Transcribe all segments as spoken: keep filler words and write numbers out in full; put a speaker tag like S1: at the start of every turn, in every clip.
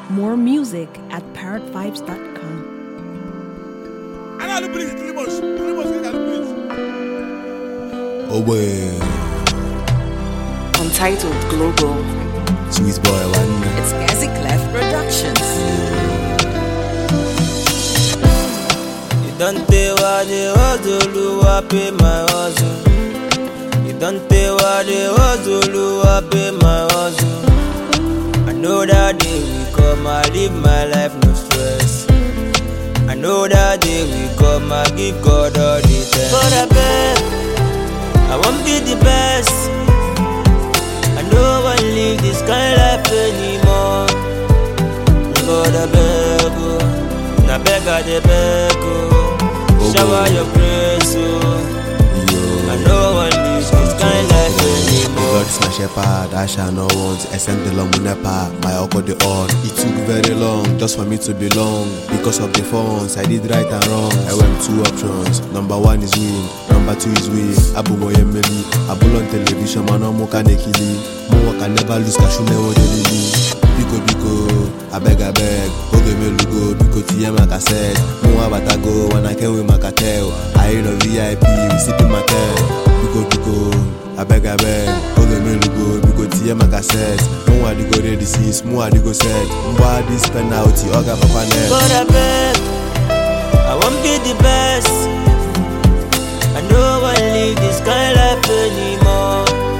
S1: More music at parrot vibes dot com.
S2: Oh boy.
S3: Untitled Global.
S2: Sweet boy, one.
S3: It's Gazi Clef Productions.
S4: You don't tell what the hustle, I pay my hustle. You don't tell what the hustle, I pay my hustle. I know that day will come, I live my life no stress. I know that day will come, I give God all the thanks. God I beg, I won't be the best. I know I live this kind of life anymore. God I beg, oh, na beg I dey beg, oh, shower your grace, oh. I know I live this kind of life anymore.
S2: God is my shepherd, I shall not want. Except the long nepa, my uncle the odd. It took very long just for me to belong. Because of the phones, I did right and wrong. I went two options. Number one is win, number two is win. Abu Moyemeli, Abu on television, man, no more can ekili. More can never lose, cash never delili. Biko biko, I beg I beg. Oge me lugo, biko tiye my cassette. More batago, when I came with my cartel. I ain't a V I P, we sipping my tail. Biko biko, I beg I beg. Oge me lugo, biko tiye my cassette. More I go ready sis, more I go set. More this penalty, oga papa net.
S4: God I beg, I won't be the best. I know I live this kind of life anymore.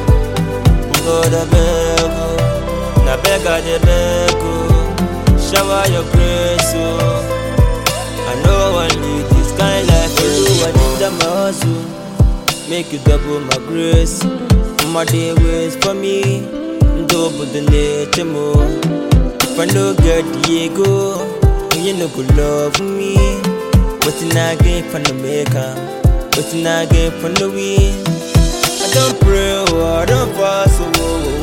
S4: God I beg, oh, na beg I dey beg, oh, shower your grace, oh. I know I live this kind of life anymore. I need that my hustle, make you double my grace. My day waits for me, double the nature more. If I no get the ego, you no go love me. What's I get from the maker? What's I get from the win? I don't pray, oh, I don't fast, oh, oh,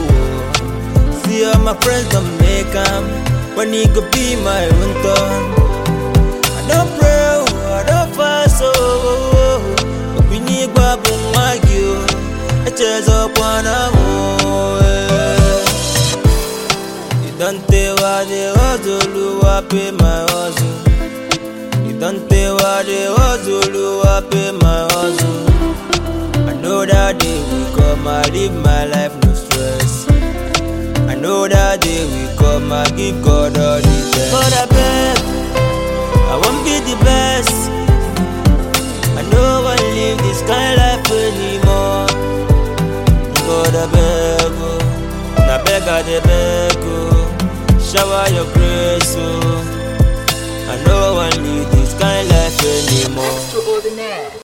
S4: oh. See all my friends don't make them. When he could be my own turn. I don't pray, oh, I don't fast, oh, oh, oh. But we need babu magyo. I chase up one more. You don't tell what the hustle, I pay my hustle. You don't tell what the hustle, I pay my hustle. I know that day will come, I live my life no stress. I know that day will come, I give God all the thanks. God I beg, I won't be the best. I know I live this kind of life anymore. God I beg, oh, na beg I dey beg, oh, shower your grace, oh. I know I live